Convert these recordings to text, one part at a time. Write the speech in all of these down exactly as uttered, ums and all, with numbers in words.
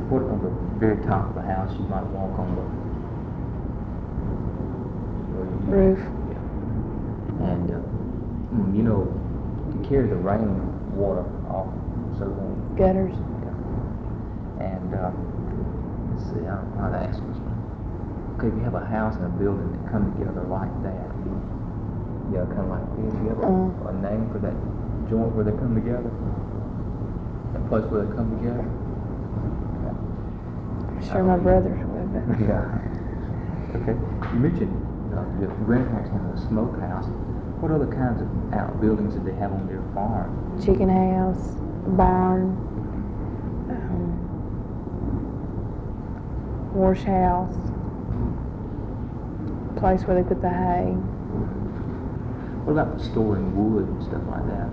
what on the very top of the house you might walk on the roof. Yeah. And uh, you know, to carry the rain water off so then Gutters. yeah. And uh, let's see, I don't know how to ask this one. Okay, if you have a house and a building that come together like that, yeah, kind of like this, you have a, Uh. a name for that joint where they come together? That place where they come together? I'm sure my brothers would, but Yeah. Okay. You mentioned uh, your grandparents having a smokehouse. What other kinds of outbuildings did they have on their farm? chicken house, barn, um, wash house, place where they put the hay. What about storing wood and stuff like that?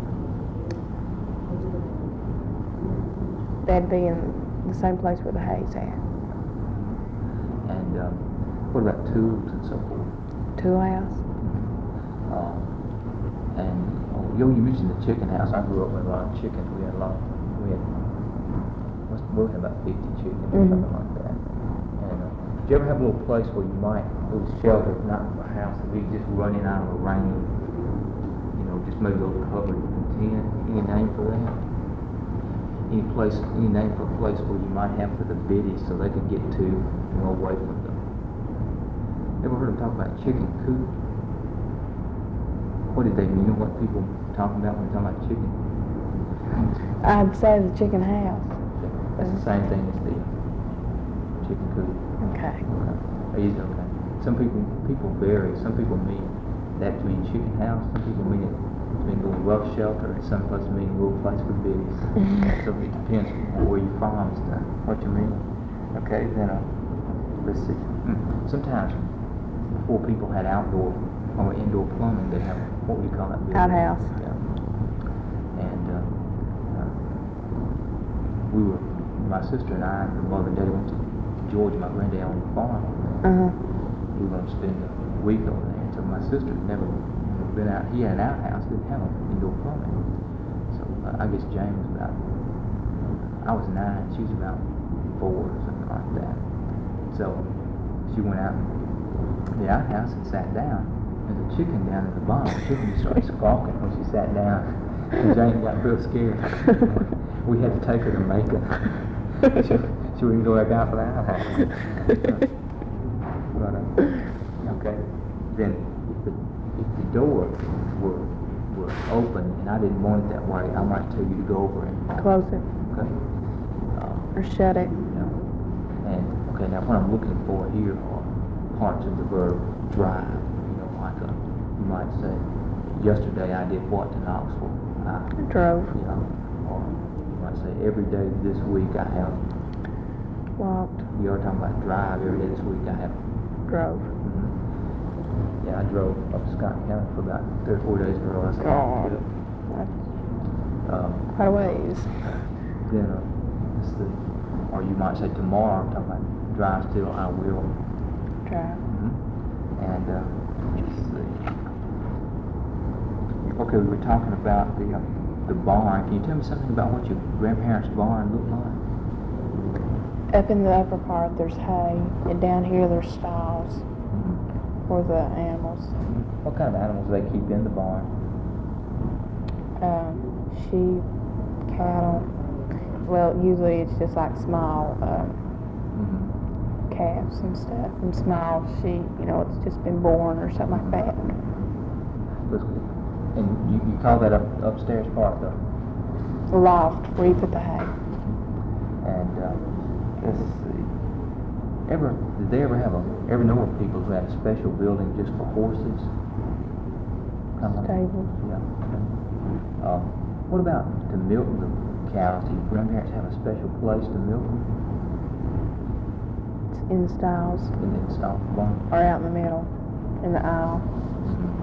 That'd be in the same place where the hay's at. And um, what about tools and so forth? Tool house. Um, and oh, yo, you mentioned the chicken house. I grew up with a lot of chickens. We had a lot. We had must- we had about fifty chickens or Mhm. something like that. And uh, did you ever have a little place where you might it was sheltered, not a house, that we just running out of the rain? You know, just maybe a little covered tin. Any name for that? Any place, any name for a place where you might have for the biddies so they can get to and go away from them? Ever heard them talk about chicken coop? What did they mean? You know what people talking about when they talk about chicken? I'd say the chicken house. That's the same thing as the chicken coop. Okay. Okay. Is it okay? Some people people vary. Some people mean that to mean chicken house. Some people mean it to mean a little rough shelter, and some places mean a little place for biddies. So it depends where you from and stuff. What you mean? Okay, then uh, let's see. Hmm. Sometimes before people had outdoor or indoor plumbing, they have what we call that building. Outhouse. Yeah. And uh, uh, we were, my sister and I, and her mother and daddy went to Georgia, my granddad on the farm. Uh-huh. We were going to spend a week over there. So my sister had never been out. He had an outhouse, didn't have an indoor plumbing. So uh, I guess Jane was about, I was nine, she was about four or something like that. So she went out to the outhouse and sat down. There's a chicken down at the bottom. The chicken just started squawking when she sat down. And Jane got real scared. We had to take her to Macon. so, so we can go back out for the outhouse. But, uh, okay. Then if the, if the door were were open and I didn't want it that way, I might tell you to go over and Close it. okay. Uh, Or shut it. you know, and okay, now what I'm looking for here are parts of the verb drive. You know, like a, you might say, yesterday I did what to Knoxville. I, Drove. you know, or you might say, every day this week I have. Walked. You are talking about drive. Every day this week I have. Drove. Mm-hmm. Yeah, I drove up to Scott County for about three or four days in a row. That's a lot to do. That's Um, quite a ways. then, uh, let's see. Or you might say tomorrow, I'm talking about drive still, I will. Drive. Mm-hmm. And, uh, let's see. Okay, we were talking about the, uh, the barn. Can you tell me something about what your grandparents' barn looked like? Up in the upper part, there's hay, and down here there's stalls Mm-hmm. for the animals. What kind of animals do they keep in the barn? Um, sheep, cattle. Well, usually it's just like small um, Mm-hmm. calves and stuff, and small sheep. You know, it's just been born or something like that. Let's go. And you, you call that up upstairs part, though? The loft where you put the hay. And uh, let's see. Ever did they ever have a ever know of people who had a special building just for horses? Kind of like, Stable. yeah. Um, what about to milk the cows? Did your grandparents have a special place to milk them? It's in the stalls In the stock barn? or out in the middle, in the aisle.